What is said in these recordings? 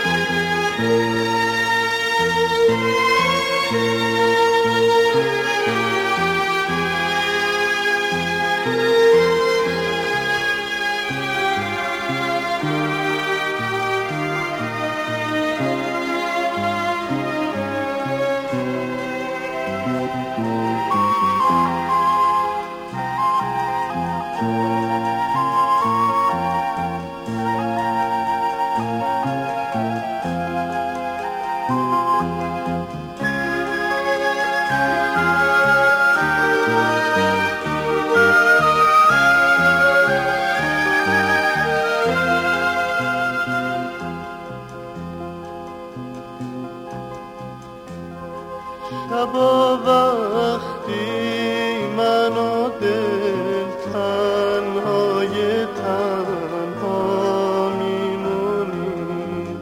شبا وقتی من و دل تنهای تنها میمونیم،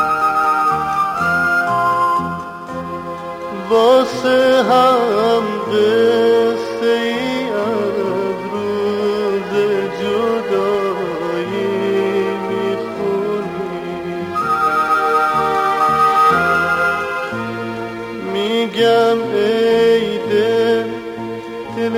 واسه هم قصه ای از روز جدایی میخونیم. میگم ای دل، دل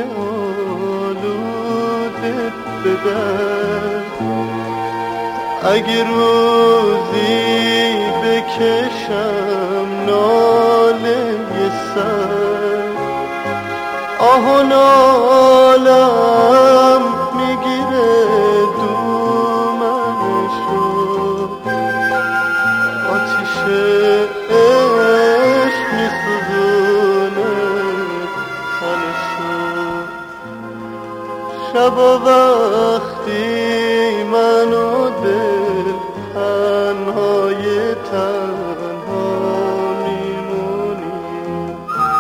آلودت بدر، اگه روزی بکشم ناله یه سر، آه و نالم میگیره دومنشو، آتیش عشق میسوزونه تنشو. شبا وقتی من و دل تنهای تنها میمونیم،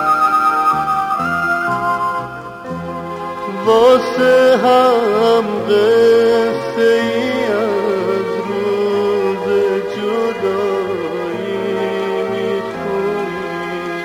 واسه هم قصه ای از روز جدایی میخونیم.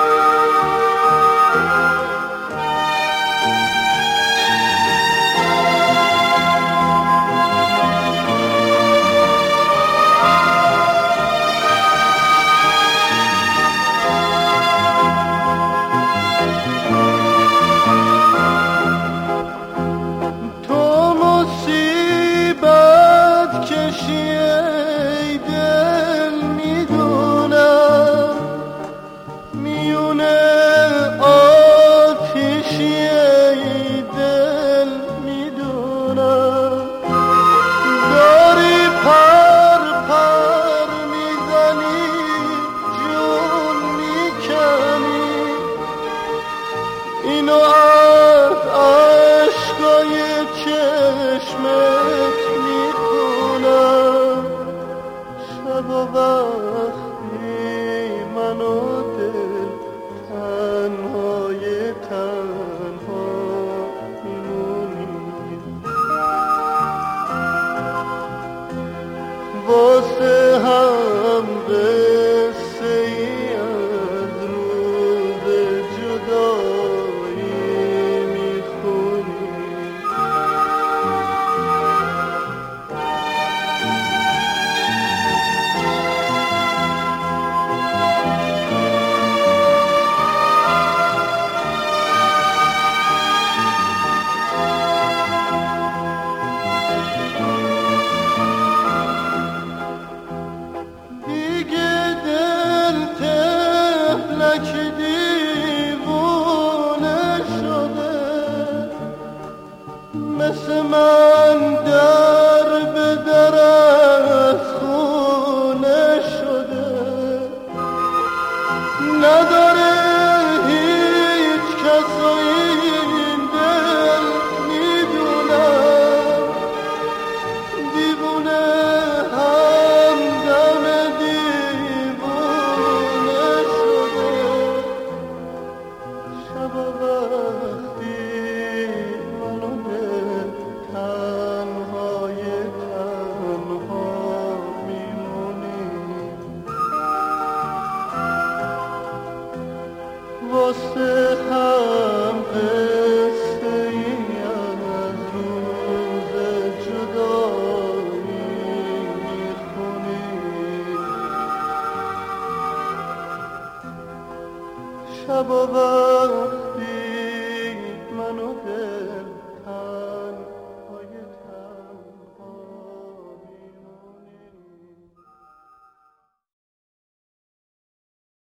ای دل میدونم، میونه آتیشی ای دل میدونم، داری پر پر میزنی جون میکنی، اینو از عشقای چشمت میخونم. شبا وقتی من و دل تنهای تنها میمونیم، واسه هم قصه ای از روز جدایی میخونیم. دیگه شب و وقتی